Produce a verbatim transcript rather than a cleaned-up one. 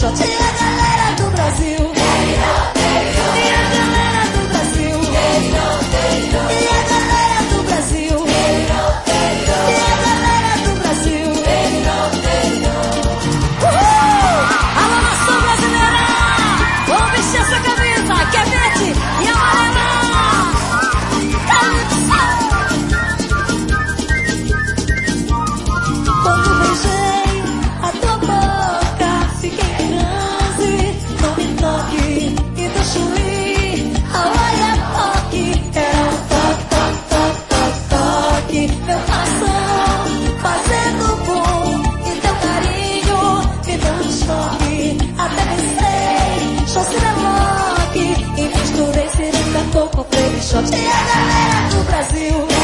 shot. E a galera do Brasil. E a galera do Brasil. E a galera do Brasil. E a galera do Brasil. Uhul! Alô, nação brasileira! Vamos vestir essa camisa, que é verde e amarela! Quando beijei a tua boca, fiquei em transe. Não me toque, e deixa eu ir. Olha, toque, era um toque, toque, toque, toque, toque. Meu coração fazendo bom, e teu carinho me dando um choque. Até pensei, show se demoque. E misturei seringa, coco, baby shot. E a galera do Brasil.